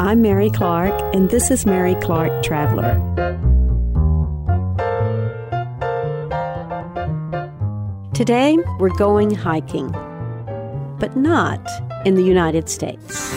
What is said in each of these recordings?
I'm Mary Clark, and this is Mary Clark Traveler. Today, we're going hiking, but not in the United States.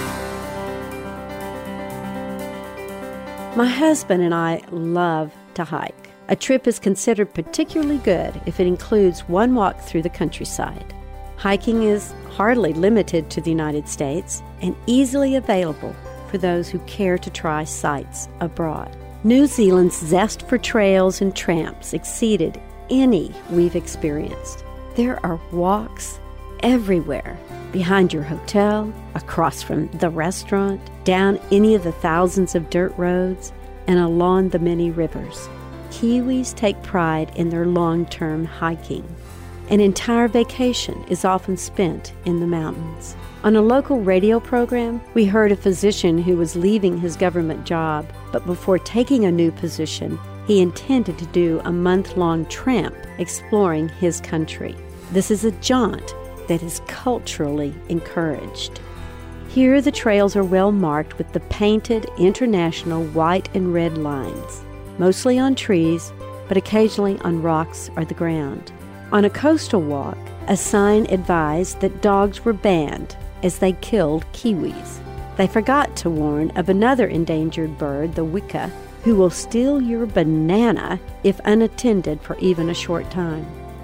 My husband and I love to hike. A trip is considered particularly good if it includes one walk through the countryside. Hiking is hardly limited to the United States and easily available for those who care to try sights abroad. New Zealand's zest for trails and tramps exceeded any we've experienced. There are walks everywhere, behind your hotel, across from the restaurant, down any of the thousands of dirt roads, and along the many rivers. Kiwis take pride in their long-term hiking. An entire vacation is often spent in the mountains. On a local radio program, we heard a physician who was leaving his government job, but before taking a new position, he intended to do a month-long tramp exploring his country. This is a jaunt that is culturally encouraged. Here, the trails are well marked with the painted international white and red lines, mostly on trees, but occasionally on rocks or the ground. On a coastal walk, a sign advised that dogs were banned as they killed kiwis. They forgot to warn of another endangered bird, the wika, who will steal your banana if unattended for even a short time.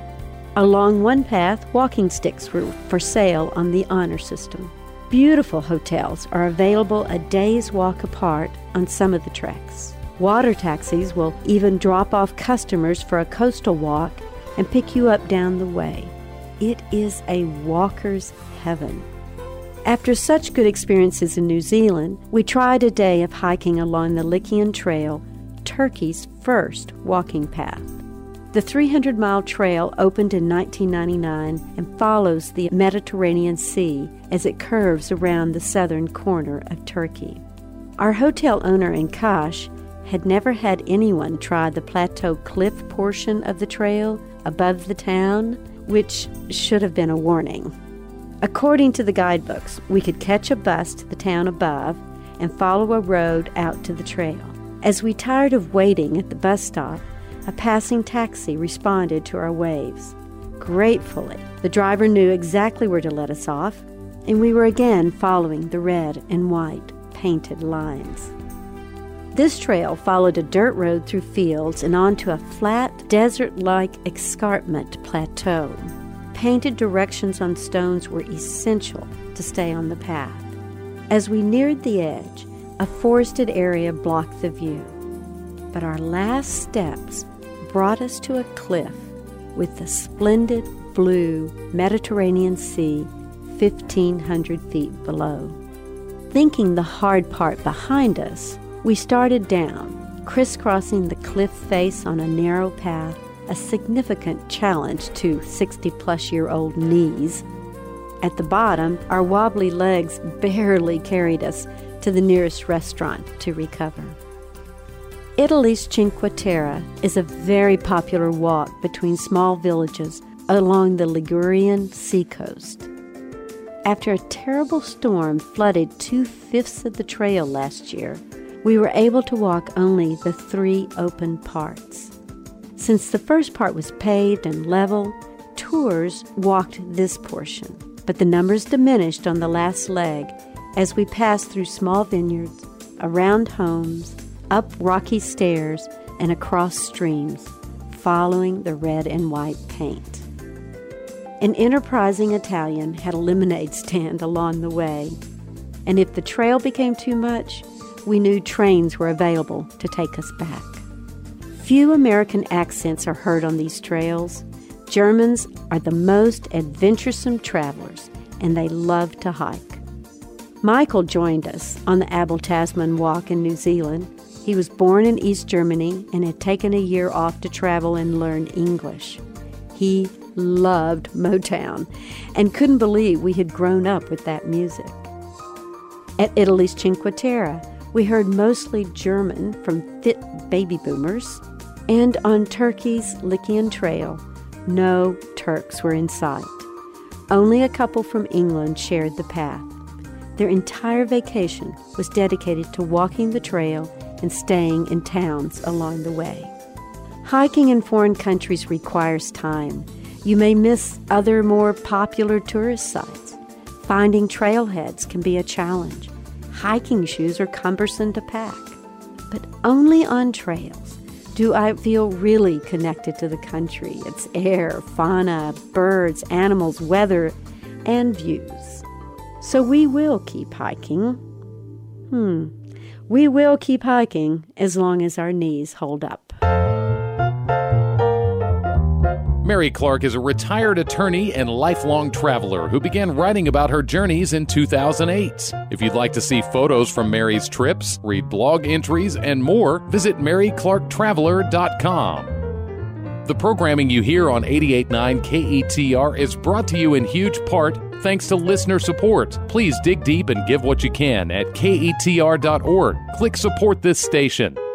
Along one path, walking sticks were for sale on the honor system. Beautiful hotels are available a day's walk apart on some of the treks. Water taxis will even drop off customers for a coastal walk and pick you up down the way. It is a walker's heaven. After such good experiences in New Zealand, we tried a day of hiking along the Lycian Trail, Turkey's first walking path. The 300-mile trail opened in 1999 and follows the Mediterranean Sea as it curves around the southern corner of Turkey. Our hotel owner in Kaş had never had anyone try the plateau cliff portion of the trail above the town, which should have been a warning. According to the guidebooks, we could catch a bus to the town above and follow a road out to the trail. As we tired of waiting at the bus stop, a passing taxi responded to our waves. Gratefully, the driver knew exactly where to let us off, and we were again following the red and white painted lines. This trail followed a dirt road through fields and onto a flat, desert-like escarpment plateau. Painted directions on stones were essential to stay on the path. As we neared the edge, a forested area blocked the view. But our last steps brought us to a cliff with the splendid blue Mediterranean Sea 1,500 feet below. Thinking the hard part behind us, we started down, crisscrossing the cliff face on a narrow path, a significant challenge to 60-plus-year-old knees. At the bottom, our wobbly legs barely carried us to the nearest restaurant to recover. Italy's Cinque Terre is a very popular walk between small villages along the Ligurian seacoast. After a terrible storm flooded 2/5 of the trail last year, we were able to walk only the 3 open parts. Since the first part was paved and level, tours walked this portion, but the numbers diminished on the last leg as we passed through small vineyards, around homes, up rocky stairs, and across streams, following the red and white paint. An enterprising Italian had a lemonade stand along the way, and if the trail became too much, we knew trains were available to take us back. Few American accents are heard on these trails. Germans are the most adventuresome travelers, and they love to hike. Michael joined us on the Abel Tasman Walk in New Zealand. He was born in East Germany and had taken a year off to travel and learn English. He loved Motown and couldn't believe we had grown up with that music. At Italy's Cinque Terre, we heard mostly German from fit baby boomers, and on Turkey's Lycian Trail, no Turks were in sight. Only a couple from England shared the path. Their entire vacation was dedicated to walking the trail and staying in towns along the way. Hiking in foreign countries requires time. You may miss other more popular tourist sites. Finding trailheads can be a challenge. Hiking shoes are cumbersome to pack. But only on trails do I feel really connected to the country, its air, fauna, birds, animals, weather, and views. So we will keep hiking. We will keep hiking as long as our knees hold up. Mary Clark is a retired attorney and lifelong traveler who began writing about her journeys in 2008. If you'd like to see photos from Mary's trips, read blog entries, and more, visit MaryClarkTraveler.com. The programming you hear on 88.9 KETR is brought to you in huge part thanks to listener support. Please dig deep and give what you can at KETR.org. Click Support this station.